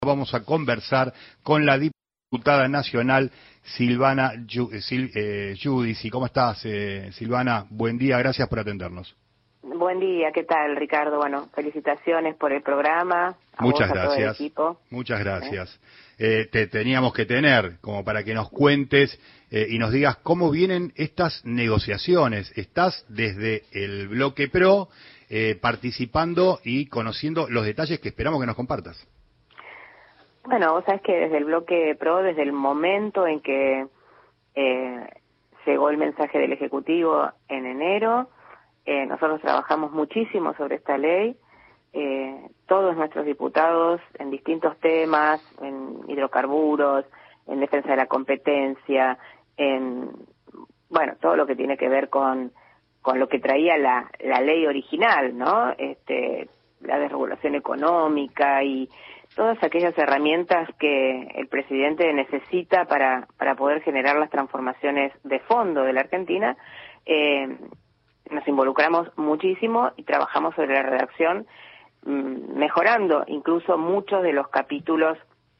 Vamos a conversar con la diputada nacional Silvana Giudici. ¿Cómo estás, Silvana? Buen día, gracias por atendernos. Buen día, ¿qué tal, Ricardo? Bueno, felicitaciones por el programa. Muchas vos, gracias. A todo el equipo. Muchas gracias. Te teníamos que tener como para que nos cuentes y nos digas cómo vienen estas negociaciones. Estás desde el bloque PRO participando y conociendo los detalles que esperamos que nos compartas. Bueno, vos sabés que desde el bloque PRO, desde el momento en que llegó el mensaje del Ejecutivo en enero, nosotros trabajamos muchísimo sobre esta ley. Todos nuestros diputados en distintos temas, en hidrocarburos, en defensa de la competencia, en todo lo que tiene que ver con lo que traía la ley original, ¿no? La desregulación económica y todas aquellas herramientas que el presidente necesita para poder generar las transformaciones de fondo de la Argentina. Nos involucramos muchísimo y trabajamos sobre la redacción, mejorando incluso muchos de los capítulos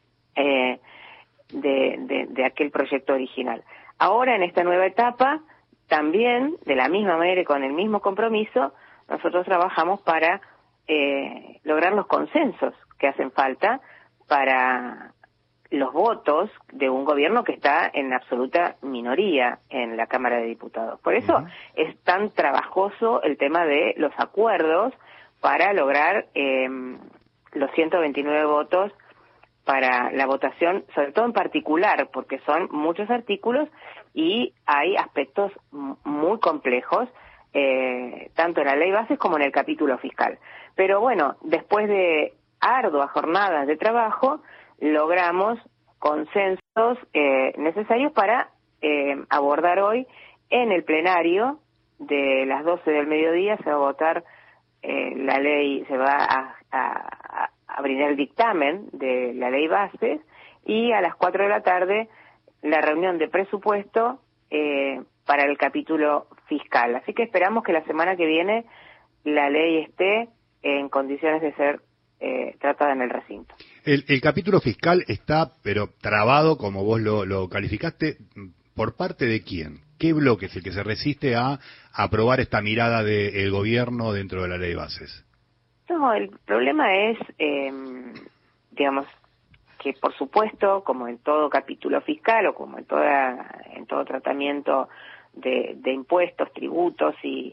de aquel proyecto original. Ahora, en esta nueva etapa, también, de la misma manera y con el mismo compromiso, nosotros trabajamos para lograr los consensos que hacen falta para los votos de un gobierno que está en absoluta minoría en la Cámara de Diputados. Por eso es tan trabajoso el tema de los acuerdos para lograr los 129 votos para la votación, sobre todo en particular, porque son muchos artículos y hay aspectos muy complejos, tanto en la ley bases como en el capítulo fiscal. Pero bueno, después de arduas jornadas de trabajo, logramos consensos necesarios para abordar hoy en el plenario de las 12 del mediodía. Se va a votar la ley, se va a brindar el dictamen de la ley bases y a las 4 de la tarde la reunión de presupuesto para el capítulo fiscal. Así que esperamos que la semana que viene la ley esté en condiciones de ser tratada en el recinto. El capítulo fiscal está, pero trabado, como vos lo calificaste, ¿por parte de quién? ¿Qué bloque es el que se resiste a aprobar esta mirada del gobierno dentro de la ley bases? No, el problema es, digamos, que por supuesto, como en todo capítulo fiscal o como en todo tratamiento de impuestos, tributos y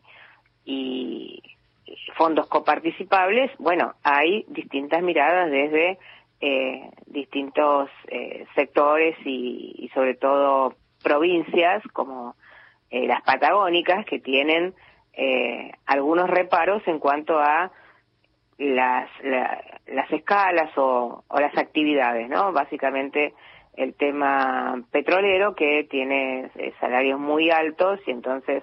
fondos coparticipables, bueno, hay distintas miradas desde distintos sectores y sobre todo provincias como las patagónicas, que tienen algunos reparos en cuanto a las escalas o las actividades, ¿no? Básicamente el tema petrolero, que tiene salarios muy altos, y entonces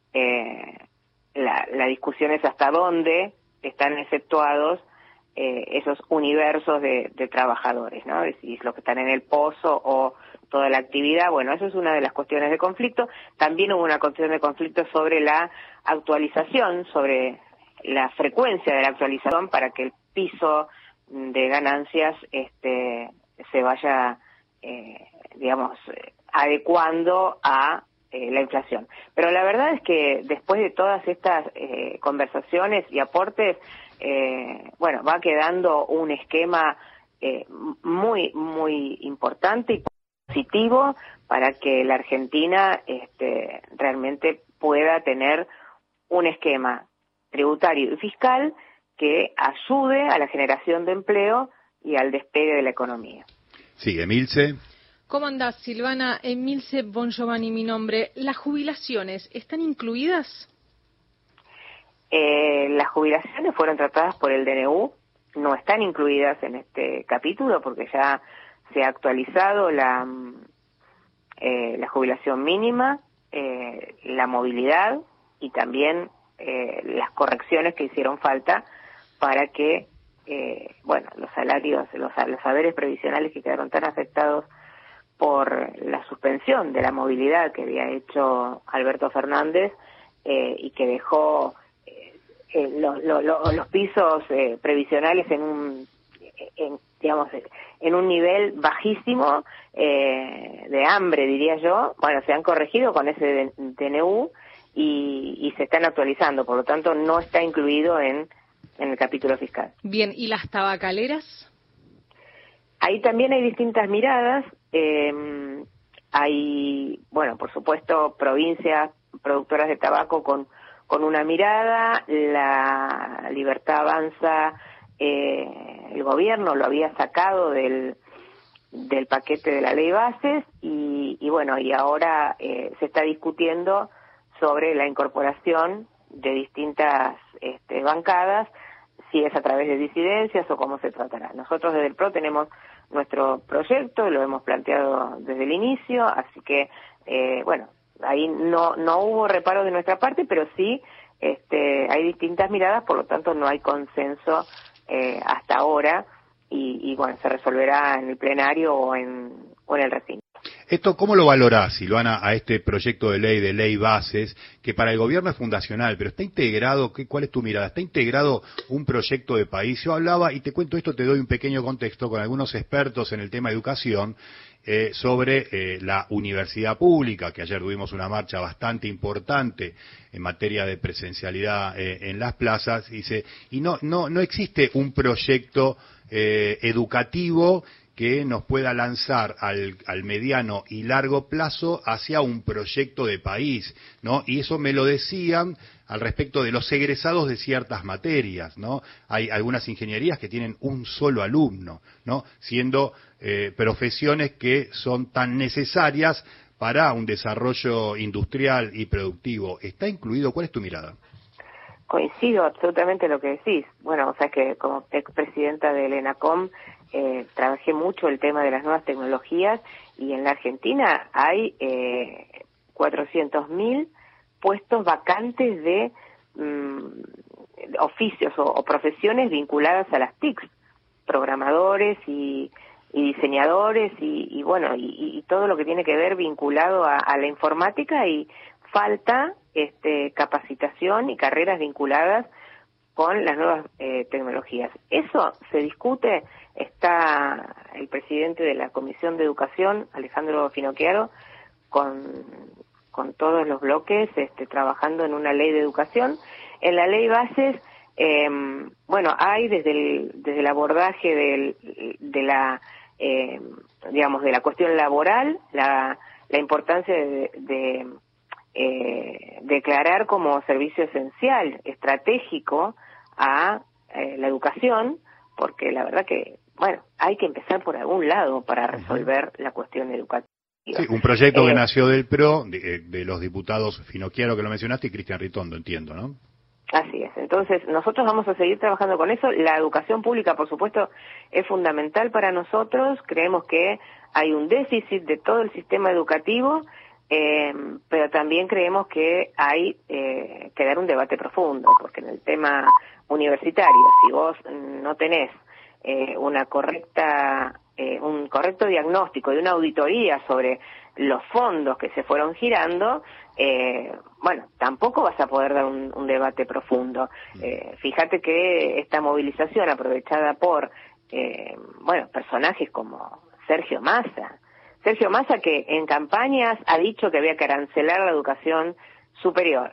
la discusión es hasta dónde están exceptuados esos universos de trabajadores, ¿no? Si los que están en el pozo o toda la actividad. Bueno, eso es una de las cuestiones de conflicto. También hubo una cuestión de conflicto sobre la actualización, sobre la frecuencia de la actualización para que el piso de ganancias se vaya, adecuando a la inflación. Pero la verdad es que después de todas estas conversaciones y aportes, va quedando un esquema muy, muy importante y positivo para que la Argentina realmente pueda tener un esquema tributario y fiscal que ayude a la generación de empleo y al despegue de la economía. Sí, Emilce. ¿Cómo andás, Silvana? Emilce Bongiovanni, mi nombre. ¿Las jubilaciones están incluidas? Las jubilaciones fueron tratadas por el DNU, no están incluidas en este capítulo porque ya se ha actualizado la jubilación mínima, la movilidad y también las correcciones que hicieron falta para que los salarios, los saberes previsionales que quedaron tan afectados por la suspensión de la movilidad que había hecho Alberto Fernández y que dejó los pisos previsionales digamos, en un nivel bajísimo de hambre, diría yo. Bueno, se han corregido con ese DNU y se están actualizando, por lo tanto no está incluido en el capítulo fiscal. Bien, ¿y las tabacaleras? Ahí también hay distintas miradas. Hay, bueno, por supuesto, provincias productoras de tabaco con una mirada. La Libertad Avanza, el gobierno lo había sacado del paquete de la ley bases y bueno, y ahora se está discutiendo sobre la incorporación de distintas bancadas, si es a través de disidencias o cómo se tratará. Nosotros desde el PRO tenemos nuestro proyecto, lo hemos planteado desde el inicio, así que, bueno, ahí no hubo reparo de nuestra parte, pero sí hay distintas miradas, por lo tanto no hay consenso hasta ahora y bueno, se resolverá en el plenario o en el recinto. ¿Esto cómo lo valorás, Silvana, a este proyecto de ley bases, que para el gobierno es fundacional, pero está integrado, ¿cuál es tu mirada? ¿Está integrado un proyecto de país? Yo hablaba, y te cuento esto, te doy un pequeño contexto, con algunos expertos en el tema de educación, sobre la universidad pública, que ayer tuvimos una marcha bastante importante en materia de presencialidad en las plazas, y no existe un proyecto educativo que nos pueda lanzar al mediano y largo plazo hacia un proyecto de país, ¿no? Y eso me lo decían al respecto de los egresados de ciertas materias, ¿no? Hay algunas ingenierías que tienen un solo alumno, ¿no? Siendo profesiones que son tan necesarias para un desarrollo industrial y productivo. ¿Está incluido? ¿Cuál es tu mirada? Coincido absolutamente en lo que decís. Bueno, o sea que como expresidenta del ENACOM trabajé mucho el tema de las nuevas tecnologías y en la Argentina hay 400.000 puestos vacantes de oficios o profesiones vinculadas a las TICs, programadores y diseñadores y bueno, y todo lo que tiene que ver vinculado a la informática, y falta capacitación y carreras vinculadas con las nuevas tecnologías. Eso se discute, está el presidente de la Comisión de Educación, Alejandro Finocchiaro, con todos los bloques trabajando en una ley de educación. En la ley bases, bueno, hay desde el abordaje de la digamos, de la cuestión laboral, la importancia de declarar como servicio esencial, estratégico a la educación, porque la verdad que, bueno, hay que empezar por algún lado para resolver la cuestión educativa. Sí, un proyecto que nació del PRO, de los diputados Finocchiaro, que lo mencionaste, y Cristian Ritondo, entiendo, ¿no? Así es. Entonces, nosotros vamos a seguir trabajando con eso. La educación pública, por supuesto, es fundamental para nosotros. Creemos que hay un déficit de todo el sistema educativo, pero también creemos que hay que dar un debate profundo, porque en el tema universitario, si vos no tenés un correcto diagnóstico y una auditoría sobre los fondos que se fueron girando, bueno, tampoco vas a poder dar un debate profundo. Fíjate que esta movilización aprovechada por, bueno, personajes como Sergio Massa, que en campañas ha dicho que había que arancelar la educación superior,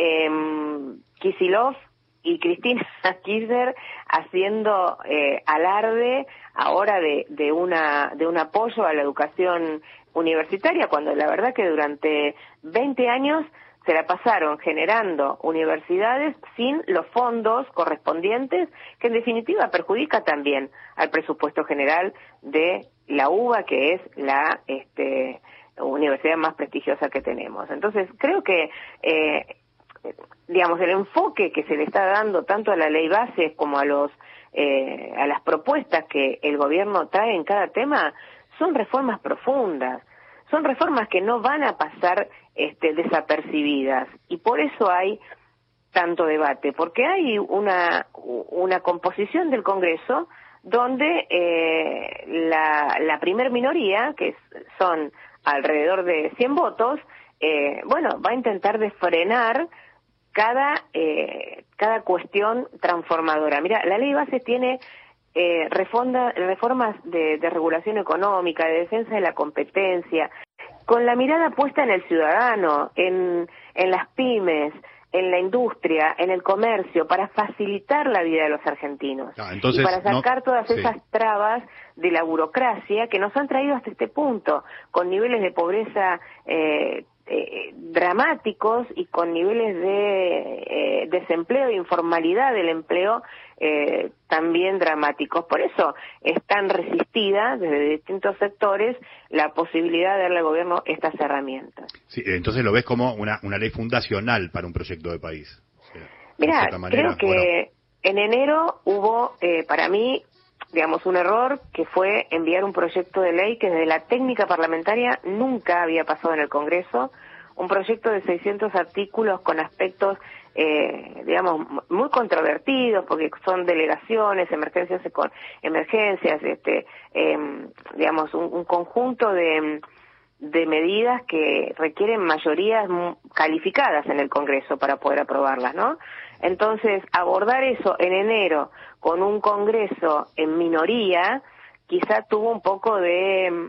Kicillof y Cristina Kirchner haciendo alarde ahora de un apoyo a la educación universitaria, cuando la verdad que durante 20 años se la pasaron generando universidades sin los fondos correspondientes, que en definitiva perjudica también al presupuesto general de la UBA, que es la universidad más prestigiosa que tenemos. Entonces, creo que digamos, el enfoque que se le está dando tanto a la ley bases como a las propuestas que el gobierno trae en cada tema son reformas profundas, son reformas que no van a pasar desapercibidas, y por eso hay tanto debate, porque hay una composición del Congreso donde la primer minoría, que son alrededor de 100 votos, bueno, va a intentar de frenar cada cuestión transformadora. Mira, la ley base tiene reformas de regulación económica, de defensa de la competencia, con la mirada puesta en el ciudadano, en las pymes, en la industria, en el comercio, para facilitar la vida de los argentinos. Entonces, y para sacar todas esas trabas de la burocracia que nos han traído hasta este punto, con niveles de pobreza dramáticos y con niveles de desempleo e informalidad del empleo también dramáticos. Por eso es tan resistida desde distintos sectores la posibilidad de darle al gobierno estas herramientas. Sí, entonces lo ves como una ley fundacional para un proyecto de país. Mira, creo que en enero hubo, para mí, digamos, un error que fue enviar un proyecto de ley que desde la técnica parlamentaria nunca había pasado en el Congreso, un proyecto de 600 artículos con aspectos, digamos, muy controvertidos, porque son delegaciones, emergencias, digamos, un conjunto de medidas que requieren mayorías calificadas en el Congreso para poder aprobarlas, ¿no? Entonces, abordar eso en enero con un Congreso en minoría, quizá tuvo un poco de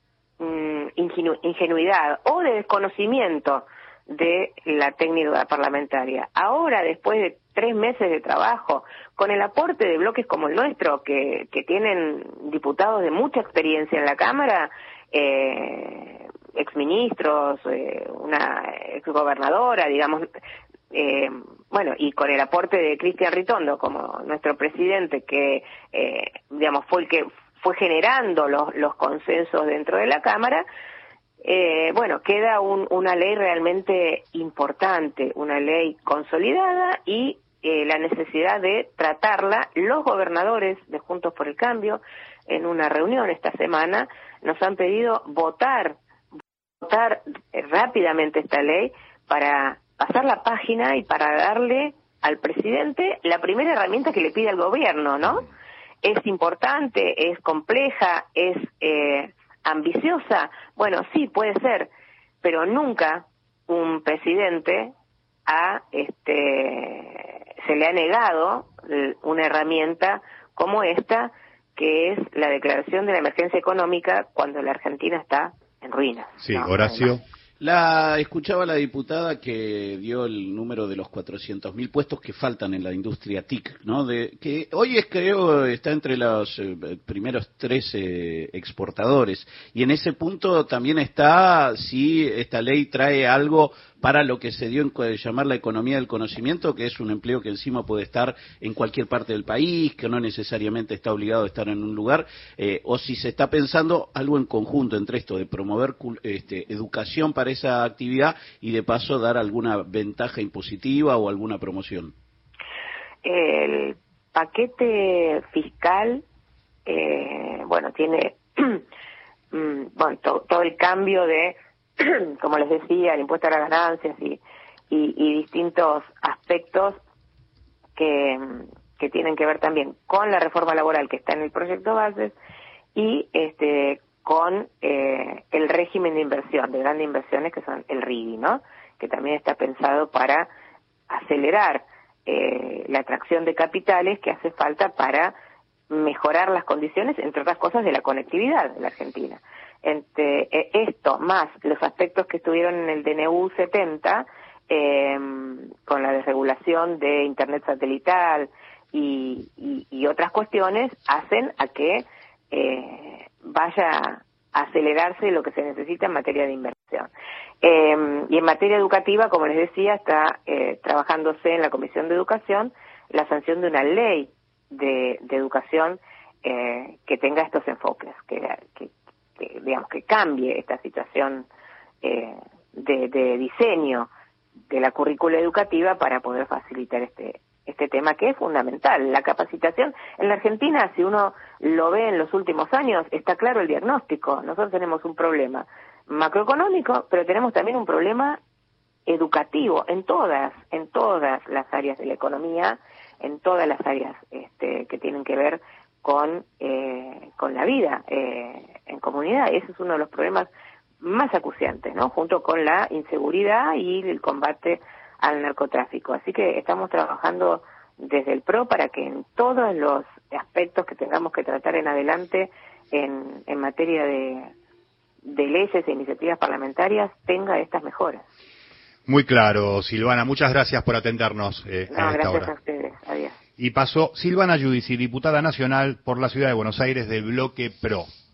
ingenuidad o de desconocimiento de la técnica parlamentaria. Ahora, después de 3 meses de trabajo, con el aporte de bloques como el nuestro, que tienen diputados de mucha experiencia en la Cámara, exministros, una exgobernadora, digamos, bueno, y con el aporte de Cristian Ritondo como nuestro presidente, que digamos fue el que fue generando los consensos dentro de la Cámara, bueno, queda una ley realmente importante, una ley consolidada y la necesidad de tratarla. Los gobernadores de Juntos por el Cambio, en una reunión esta semana, nos han pedido votar rápidamente esta ley para pasar la página y para darle al presidente la primera herramienta que le pide al gobierno, ¿no? Es importante, es compleja, es ambiciosa. Bueno, sí, puede ser, pero nunca un presidente se le ha negado una herramienta como esta, que es la declaración de la emergencia económica cuando la Argentina está en ruinas. Sí, ¿no? Horacio. Escuchaba la diputada que dio el número de los 400.000 puestos que faltan en la industria TIC, ¿no? Que hoy creo está entre los primeros 13 exportadores, y en ese punto también está si esta ley trae algo para lo que se dio en llamar la economía del conocimiento, que es un empleo que encima puede estar en cualquier parte del país, que no necesariamente está obligado a estar en un lugar, o si se está pensando algo en conjunto entre esto de promover educación para esa actividad y de paso dar alguna ventaja impositiva o alguna promoción. El paquete fiscal, bueno, tiene bueno, todo el cambio de, como les decía, el impuesto a las ganancias y distintos aspectos que tienen que ver también con la reforma laboral que está en el proyecto Bases y con el régimen de inversión, de grandes inversiones, que son el RIGI, ¿no? Que también está pensado para acelerar la atracción de capitales que hace falta para mejorar las condiciones, entre otras cosas, de la conectividad de la Argentina. Esto, más los aspectos que estuvieron en el DNU 70, con la desregulación de Internet satelital y otras cuestiones, hacen a que vaya a acelerarse lo que se necesita en materia de inversión. Y en materia educativa, como les decía, está trabajándose en la Comisión de Educación la sanción de una ley de educación que tenga estos enfoques, que digamos que cambie esta situación de diseño de la currícula educativa para poder facilitar este tema que es fundamental. La capacitación en la Argentina, si uno lo ve en los últimos años, está claro el diagnóstico. Nosotros tenemos un problema macroeconómico, pero tenemos también un problema educativo en todas las áreas de la economía, en todas las áreas que tienen que ver con la vida en comunidad. Ese es uno de los problemas más acuciantes, ¿no? Junto con la inseguridad y el combate al narcotráfico. Así que estamos trabajando desde el PRO para que en todos los aspectos que tengamos que tratar en adelante en materia de leyes e iniciativas parlamentarias tenga estas mejoras. Muy claro, Silvana. Muchas gracias por atendernos a esta Gracias hora. a ustedes. Adiós. Y pasó Silvana Giudici, diputada nacional por la Ciudad de Buenos Aires del Bloque PRO.